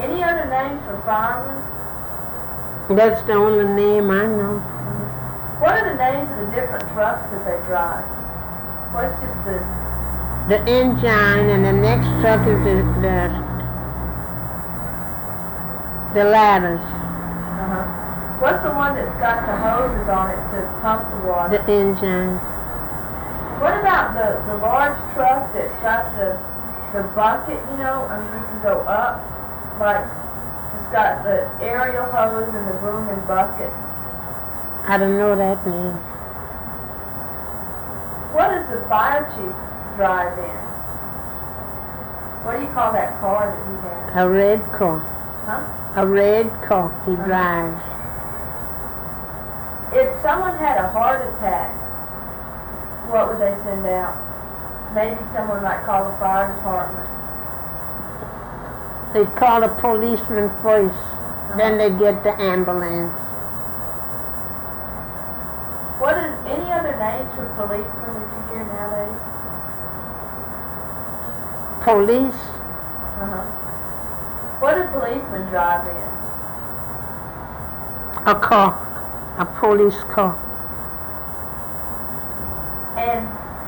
Any other names for firemen? That's the only name I know. What are the names of the different trucks that they drive? What's just the engine, and the next truck is the ladders. What's the one that's got the hoses on it to pump the water? The engine. What about the large truck that's got the bucket, you know? I mean, you can go up, like, it's got the aerial hose and the broom and bucket. I don't know that name. What does the fire chief drive in? What do you call that car that he has? A red car. Huh? A red car he drives. If someone had a heart attack, what would they send out? Maybe someone might call the fire department. They call a policeman first, then they get the ambulance. What is any other names for policemen that you hear nowadays? Police? What do policemen drive in? A car. A police car. And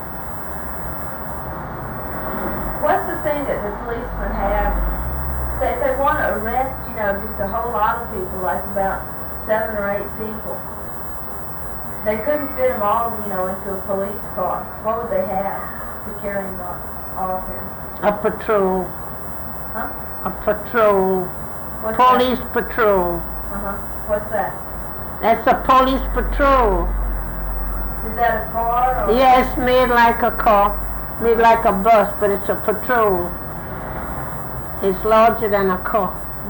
what's the thing that the policemen have? Say if they want to arrest, you know, just a whole lot of people, like about 7 or 8 people. They couldn't fit them all, you know, into a police car. What would they have to carry them all of them? A patrol. Huh? A patrol. What's police patrol. What's that? That's a police patrol. Is that a car? Or yes, made like a car. Made like a bus, but it's a patrol. It's larger than a car.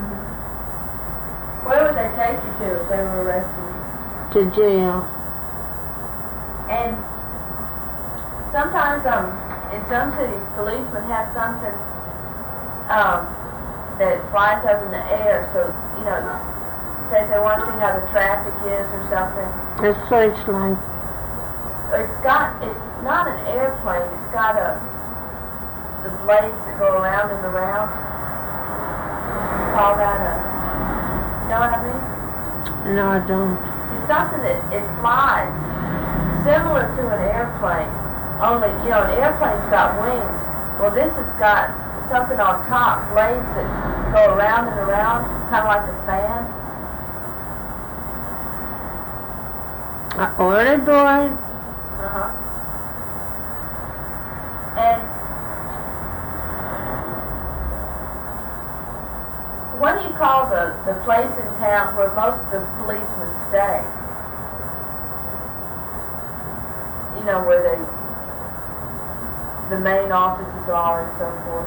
Where would they take you to if they were arresting you? To jail. And sometimes in some cities, policemen have something that flies up in the air. So, you know, say if they want to see how the traffic is or something. A searchlight. It's not an airplane. It's got the blades that go around and around. You call that you know what I mean? No, I don't. It's something that it flies. Similar to an airplane, only, you know, an airplane's got wings. Well, this has got something on top, blades that go around and around, kind of like a fan. I ordered one. And what do you call the place in town where most of the policemen stay? You know, where the main offices are and so forth.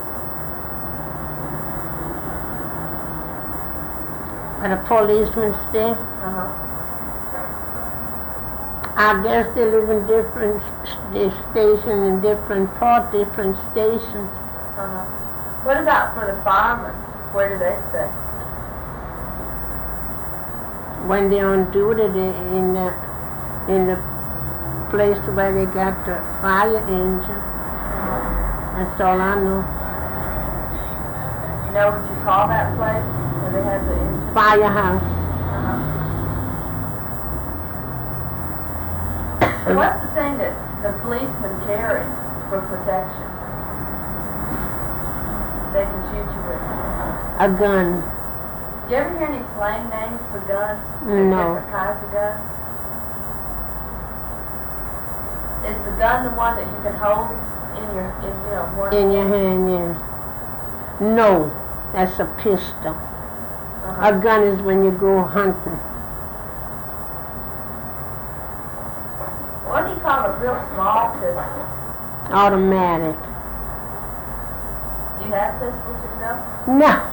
Where the policemen stay? I guess they live in different stations, in different stations. What about for the firemen? Where do they stay? When they're on duty, they in the place where they got the fire engine. That's all I know. You know what you call that place where they have the engine? Firehouse. What's the thing that the policemen carry for protection? They can shoot you with? A gun. Do you ever hear any slang names for guns? No. Different kinds of guns? Is the gun the one that you can hold in one in your hand? Yeah. No, that's a pistol. A gun is when you go hunting. What do you call a real small pistol? Automatic. Do you have pistols yourself? No.